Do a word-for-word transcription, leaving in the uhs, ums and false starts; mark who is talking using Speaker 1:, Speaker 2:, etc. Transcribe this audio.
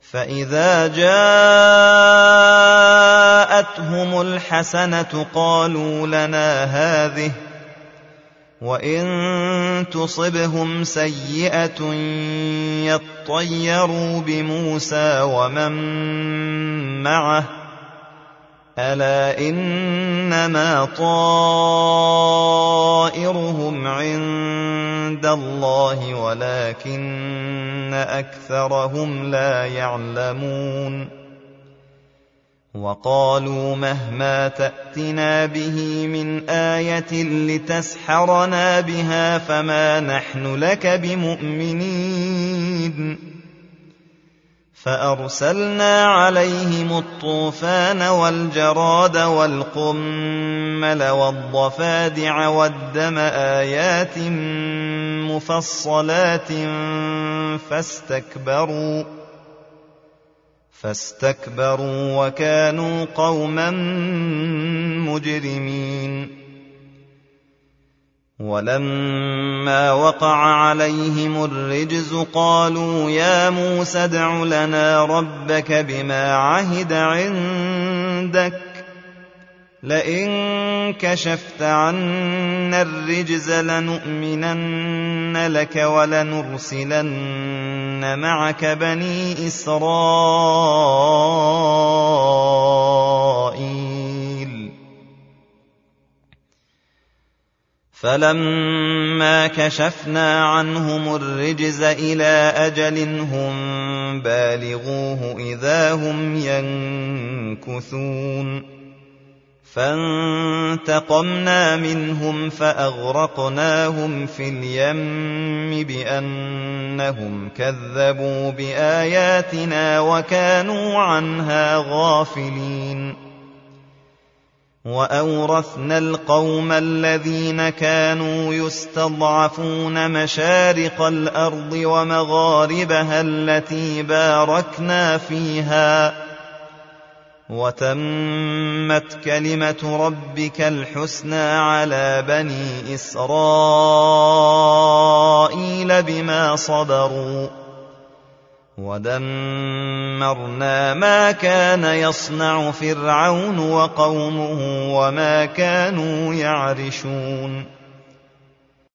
Speaker 1: فإذا جاءتهم الحسنة قالوا لنا هذه، وإن تصبهم سيئة يطيروا بموسى ومن معه، ألا إنما طائرهم عند الله ولكن أكثرهم لا يعلمون. وقالوا مهما تأتنا به من آية لتسحرنا بها فما نحن لك بمؤمنين. فأرسلنا عليهم الطوفان والجراد والقمل والضفادع والدم آيات مفصلات فاستكبروا فاستكبروا وكانوا قوما مجرمين. ولما وقع عليهم الرجز قالوا يا موسى ادع لنا ربك بما عهد عندك لئن كشفت عنا الرجز لنؤمنن لك ولنرسلن معك بني إسرائيل. فلما كشفنا عنهم الرجز إلى أجل هم بالغوه إذا هم ينكثون. فانتقمنا منهم فأغرقناهم في اليم بأنهم كذبوا بآياتنا وكانوا عنها غافلين. وأورثنا القوم الذين كانوا يستضعفون مشارق الأرض ومغاربها التي باركنا فيها، وتمت كلمة ربك الحسنى على بني إسرائيل بما صبروا، ودمرنا ما كان يصنع فرعون وقومه وما كانوا يعرشون.